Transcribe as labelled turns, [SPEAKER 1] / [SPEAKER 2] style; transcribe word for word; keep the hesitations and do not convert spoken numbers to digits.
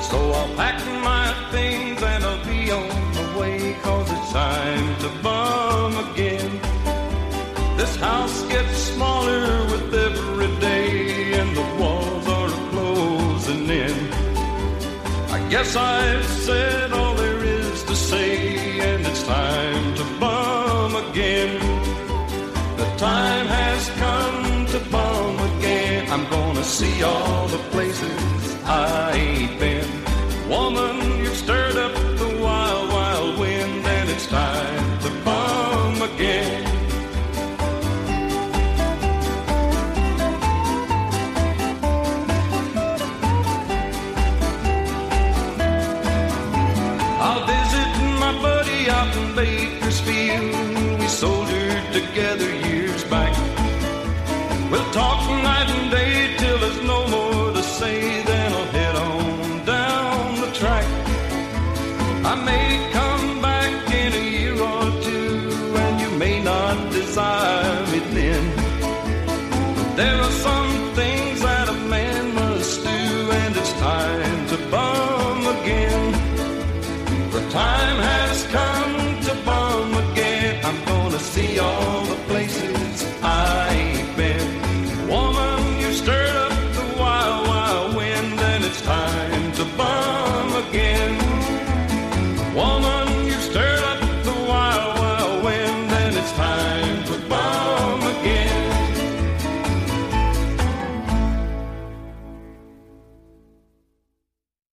[SPEAKER 1] So I'll pack my things and I'll be on the way, 'cause it's time to bum again. This house gets smaller with every day, and the walls are closing in. I guess I've said all there is to say, and it's time to bum again. The time has come to bum again. I'm gonna see all the places I ain't been. Woman, you've stirred up the wild, wild wind, and it's time to bum again. I'll visit my buddy out in Bakersfield. We soldiered together years back. We'll talk night and day till there's no more to say. Then I'll head on down the track. I may come back in a year or two, and you may not desire me then. But there are some things that a man must do, and it's time to bum again. The time has come to bum again. I'm gonna see all the places I ain't been. Woman, you stirred up the wild, wild wind, and it's time to bum